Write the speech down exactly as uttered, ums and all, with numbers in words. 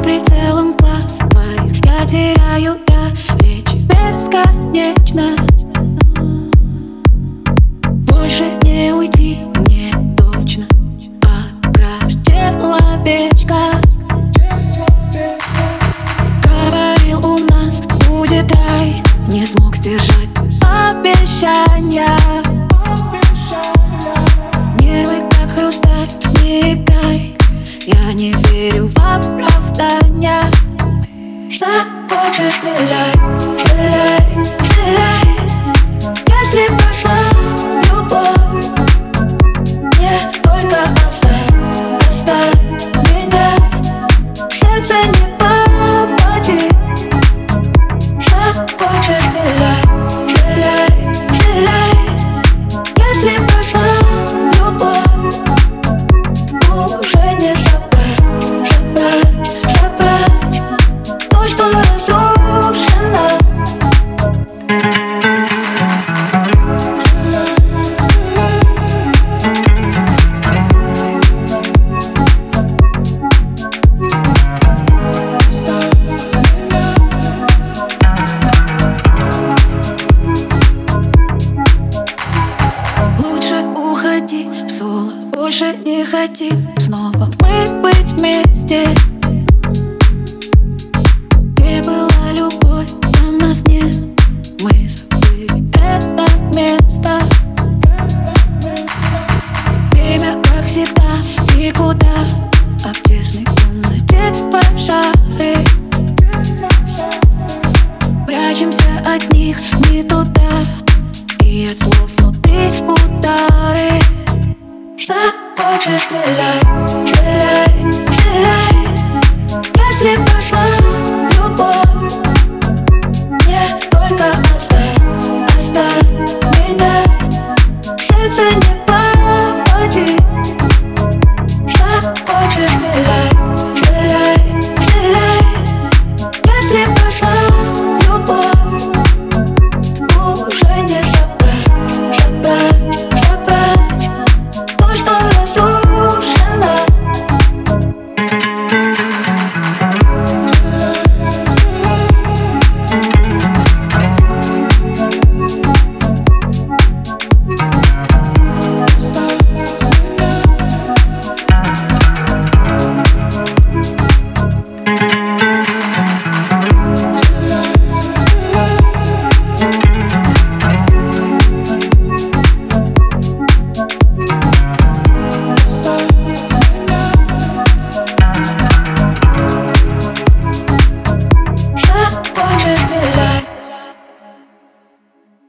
прицелом глаз твоих я теряю дар речи бесконечно. Больше не уйти мне точно от краш человечка. Говорил, у нас будет рай, не смог сдержать обещания. Нервы как хрусталь, не играй, я не верю в оправдания. Что хочешь, стреляй, стреляй, стреляй. Если прошла любовь, мне только оставь, оставь меня. В сердце не попади. Что хочешь, стреляй, стреляй, стреляй. Если прошла любовь, уже не собрать, собрать, собрать то, что разрушено. Лучше уходи в соло, больше не ходи снова.